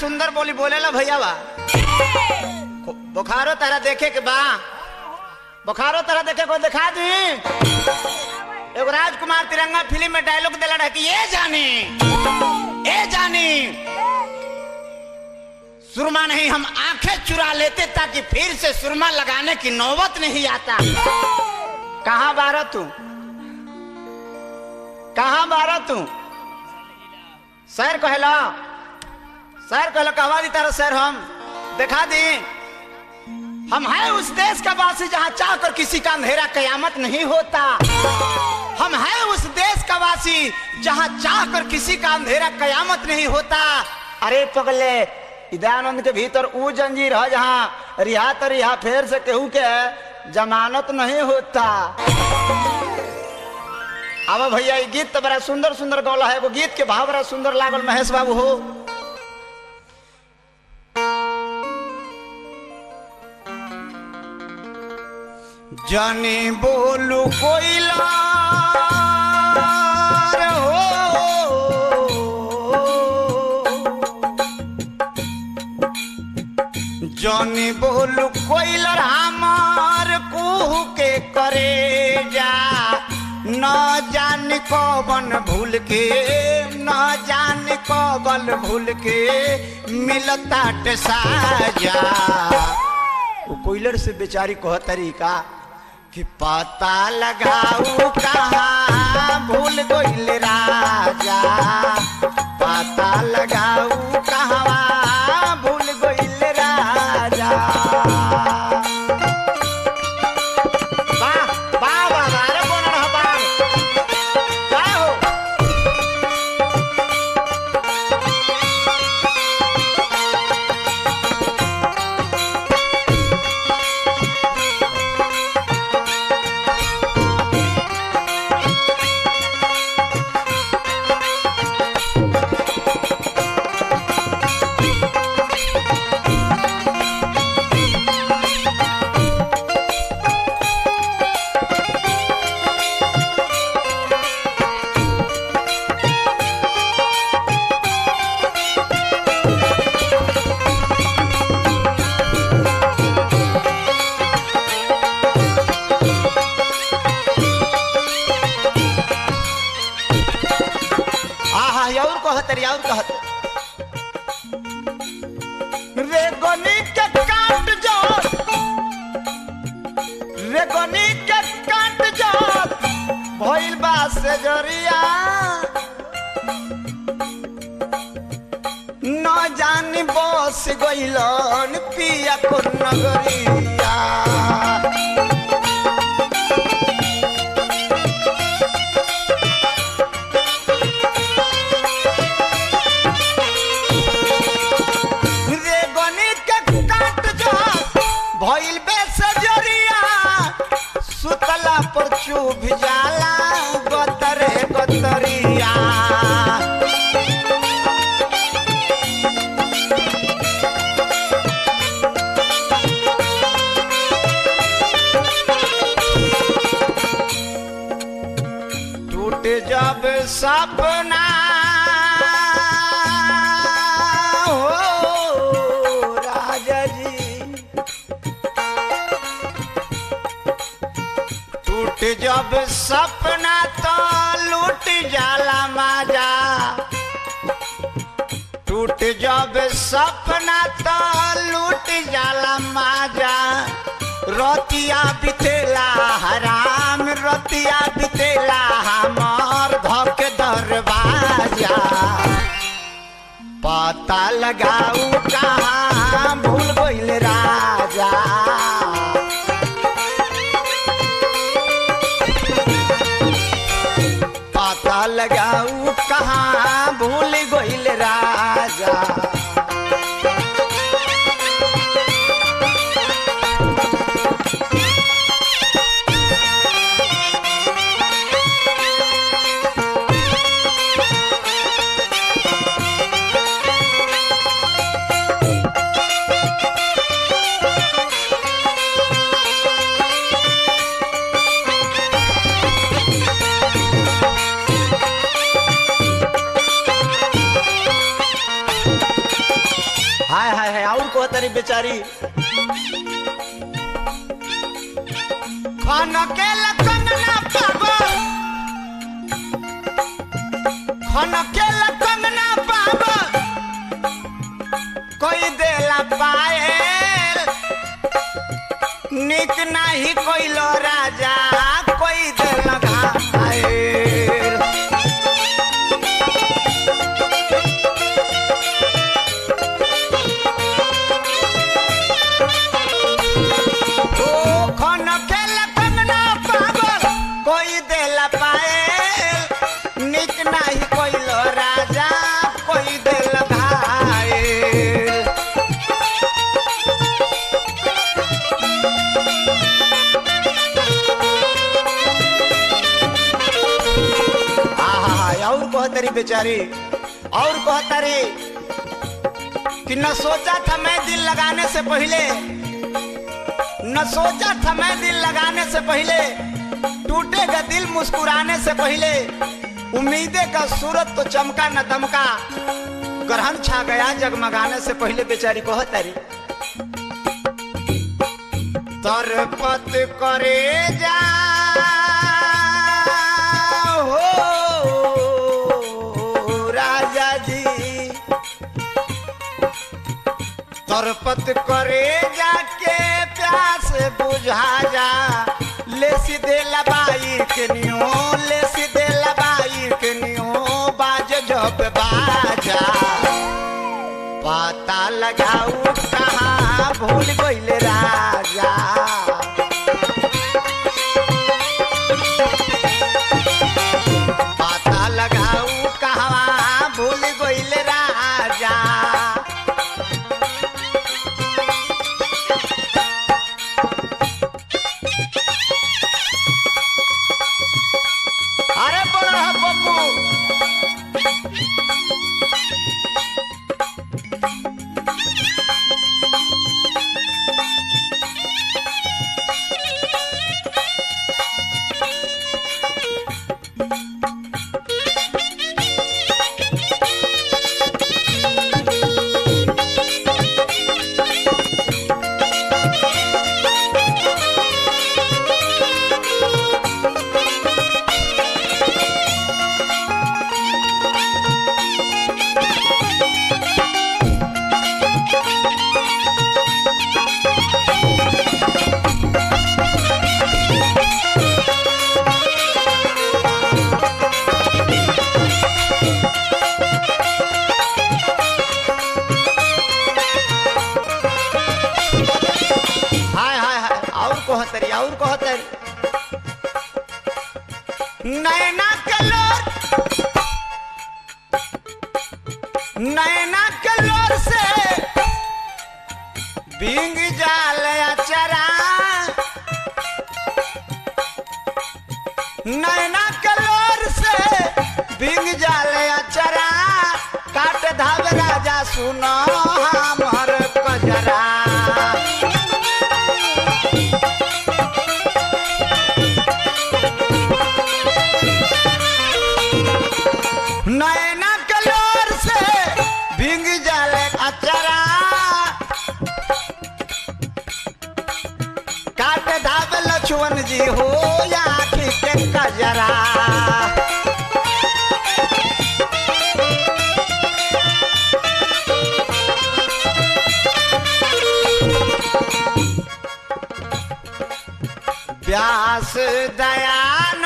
सुंदर बोली बोलेला भैया बा। बुखारो तारा देखे के बा, बुखारो तारा देखे को दिखा दी। एक राजकुमार तिरंगा फिल्म में डायलॉग दिला रहा कि ये जानी सुरमा नहीं हम आंखें चुरा लेते ताकि फिर से सुरमा लगाने की नौबत नहीं आता। कहां बारा तू, कहां बारा तू? शहर कहला, शहर कहला कहवा दी तारा शहर हम दिखा दी। हम हैं उस देश का वासी जहां चाहकर किसी का अंधेरा कयामत नहीं होता। हम हैं उस देश का वासी जहां चाहकर किसी का अंधेरा कयामत नहीं होता। अरे पगले दयानंद के भीतर वो जंजीर है जहां रिहा तो रिहा फेर से केहू के जमानत नहीं होता। अब भैया ये गीत तो बड़ा सुंदर सुंदर गौला है। वो गीत के भाव बड़ा सुंदर लागल महेश बाबू हो। जाने बोलू कोयला जानी बोलू कोयलर हमार कुहू के करे जा। न जान कौन भूल के, न जान कौन भूल के मिलता साजा। वो कोयलर से बेचारी कह तरीका कि पता लगाऊ कहाँ भूल गइल राजा। पता लगाऊ कहाँ भूल गइल राजा। वाह वाह वाह अरे बोल रहा बाल क्या हो। और कहत रे गोनी के काट जो, रे गोनी के काट जो भइल बा से जरिया। न जानी बस गइलन पिया को नगरिया। पर चुभ जाला गतरे गतरिया। टूट जब सपना हो राजा जी, टूट जब सपना तो लूट जाला माजा। टूट जब सपना तो लूट जाला माजा। रतिया बितेला हराम, रतिया बितेला हमार धक दरवाजा। पता लगाऊ कहाँ भूल गइल राजा। पता लगाऊ कहाँ भूल गइल राजा। तरी बेचारी खन के कंगना पागल खन के कंगना पागल कोई देला पायल निक नाही कोइलो राजा कोई देला घायल ओ खन के कंगना पागल कोई देला पायल निक नाही कोइलो राजा कोई देला घायल और कहतरी बेचारी और कहतरी कि न सोचा था मैं दिल लगाने से पहले न सोचा था मैं दिल लगाने से पहले टूटेगा दिल मुस्कुराने से पहले उम्मीदें का सूरज तो चमका न दमका ग्रहण छा गया जगमगाने से पहले बेचारी कहतरी तरपत करे जा तरपत करे जाके प्यास बुझा जा ले सीधे लबाई के नियो ले सीधे लबाई के नियो बाज जब बाजा पता लगाऊ कहाँ भूल गइले राजा पता लगाऊ कहाँ भूल गइले राजा अरे बोल रहा बब्बू और कहतरी नैना के लोर से भींग जाल अचरा नैना के लोर से भींग जाल अचरा काट धाव राजा सुनो हमर कजरा नैना कलोर से भींग जाले अचरा काट धाव लक्ष्मण जी हो आँखी के कजरा व्यास दयानंद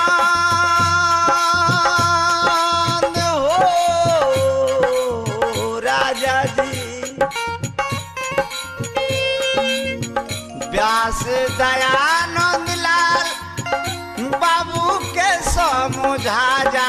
व्यास दयानंद लाल बाबू के समझा जा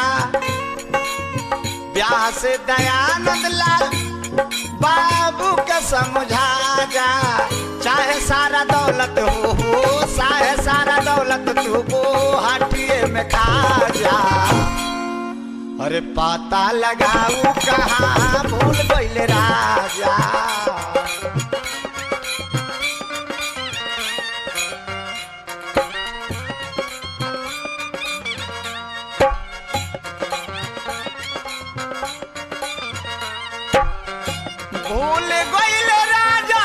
व्यास दयानंद लाल बाबू के समझा जा चाहे सारा दौलत हो चाहे सारा दौलत तू को हटिए में खा जा अरे पता लगाऊ कहाँ भूल गइले राजा भूल गइले राजा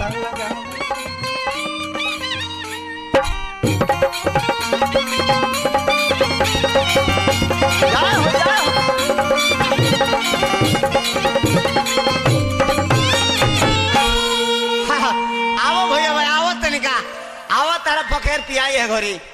आसन लगा जाओ हो जाओ आओ भैया भाई आओ तनिका आओ तारा पखेर पियाई है घोरी